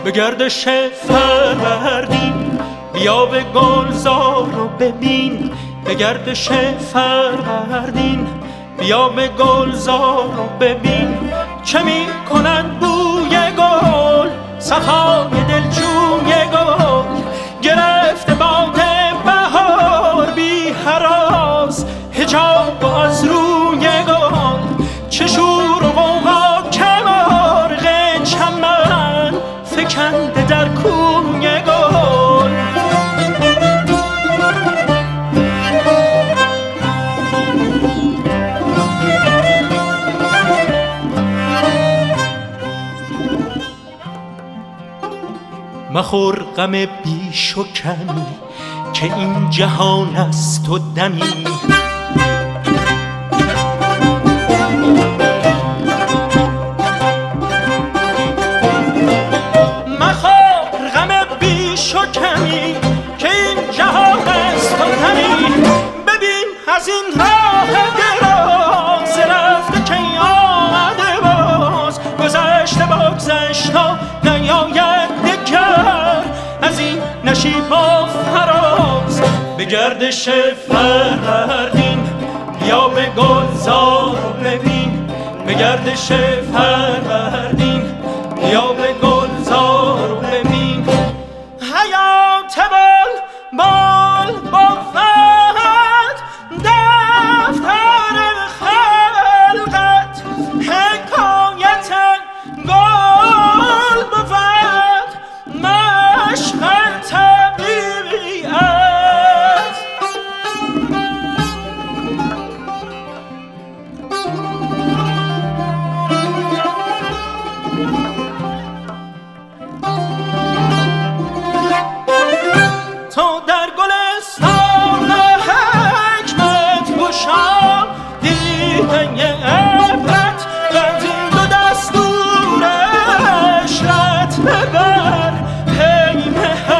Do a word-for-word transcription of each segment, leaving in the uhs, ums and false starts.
به گردش فروردین، بیا به گلزار رو ببین. به گردش فروردین، بیا به گلزار رو ببین. چه می کنند بوی گل، صفای دلجوی گل. گرفته باد بهار بی هراس، حجاب از روی گل. چه شور و غوغا که مرغ چمن فکنده در کوی گل. مخور غم بیش و کمی، که این جهان است و دمی. مخور غم بیش و کمی، که این جهان است و دمی. ببین از این راه دراز رفته که آمده باز. گذشته بگذشتا نیاید دگر، از این نشیب و فراز. به گردش فروردین، بیا به گلزار رو ببین. به گردش فروردین، بیا به گلزار رو ببین. حیات بال بال بود، دفتر خلقت حکایت گل بود، مشق طبیعت. تو در گلستان حکمت گشا دیده عبرت، از این دو دستور اشرت ببر حین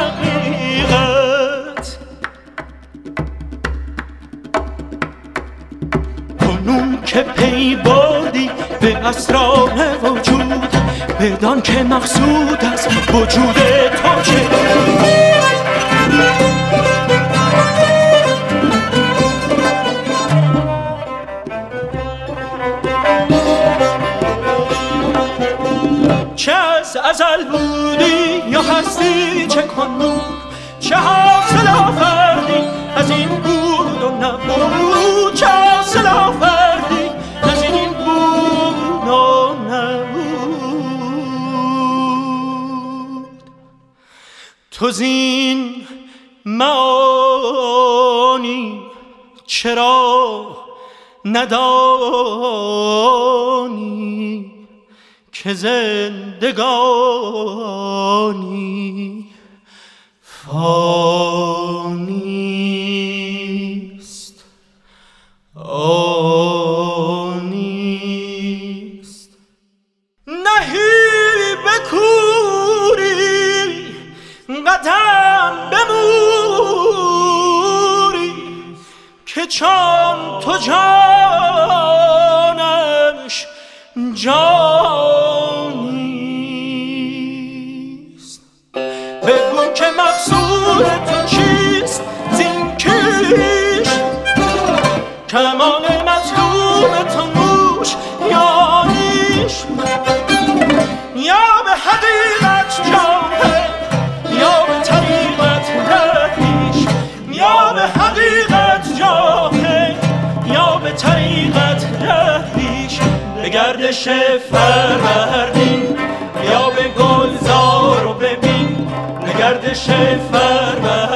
حقیقت. کنون که پی بردی به اسرار وجود، بدان که مقصود از وجود تو چه. چه از ازل بودی یا هستی چه کنون، چه حاصل آفردی از این بود و نبود. چه حاصل آفردی از این بود و نبود. تو زین معانی چرا ندانی، که زندگانی فانیست آنیست. نهی بکوری قدم بموری، که چون تو جانش جانیست. بگو که مقصود تو چیست زین کیش، کمان مطلوب تو نوش یا نیش. یا به حقیقت جانه، یا به طریقت رهیش. یا به حقیقت جانه، یا به طریقت رهیش. به گردش فروردین، بیا به گلزار رو ببین. به گردش فروردین،